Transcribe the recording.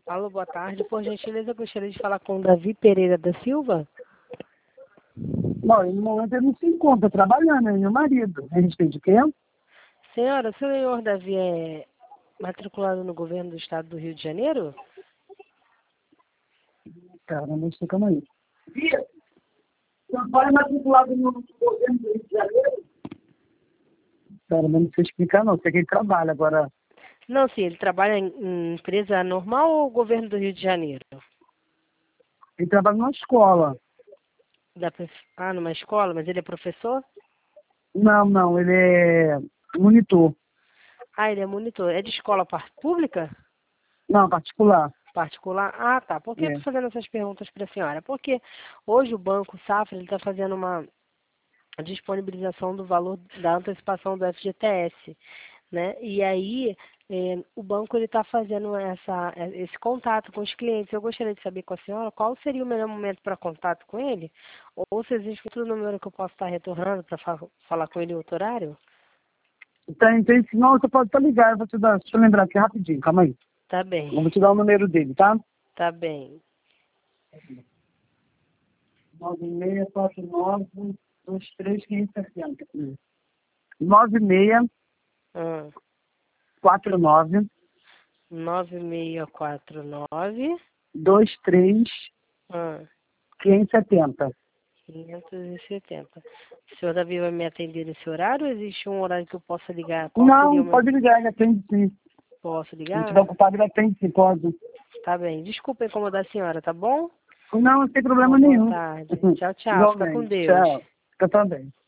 Alô, boa tarde. Por gentileza, eu gostaria de falar com o Davi Pereira da Silva. Não, no momento ele não se encontra trabalhando, é meu marido. A respeito de quê? Senhora, o senhor Davi é matriculado no governo do estado do Rio de Janeiro? Cara, não sei como é isso. Bia, seu pai é matriculado no governo do Rio de Janeiro? Cara, mas não sei explicar não, sei que ele trabalha agora. Não, sim, ele trabalha em empresa normal ou governo do Rio de Janeiro? Ele trabalha numa escola. Numa escola, mas ele é professor? Não, ele é monitor. Ah, ele é monitor. É de escola pública? Não, particular. Particular? Ah, tá. Por que eu É. estou fazendo essas perguntas para a senhora? Porque hoje o Banco Safra está fazendo uma disponibilização do valor da antecipação do FGTS, né? E aí o banco ele está fazendo esse contato com os clientes. Eu gostaria de saber com a senhora qual seria o melhor momento para contato com ele, ou se existe outro número que eu posso estar retornando para falar com ele em outro horário? Então, senão você pode estar ligado, eu vou te dar, deixa eu lembrar aqui rapidinho, calma aí. Tá Eu vou bem, te dar o número dele, tá? tá bem. 9649-2360. 9649 Ah, 9649 23 ah, 570. 570. O senhor Davi vai me atender nesse horário ou existe um horário que eu possa ligar? Qual seria o Não, meu... pode ligar, ele atende sim. Posso Se não estiver ligar? ocupado, ele atende sim, pode. Tá bem. Desculpa incomodar a senhora, tá bom? Não, não tem problema Uma boa nenhum. tarde. Tchau, tchau. Fica com Igualmente. Deus. Tchau. Fica também.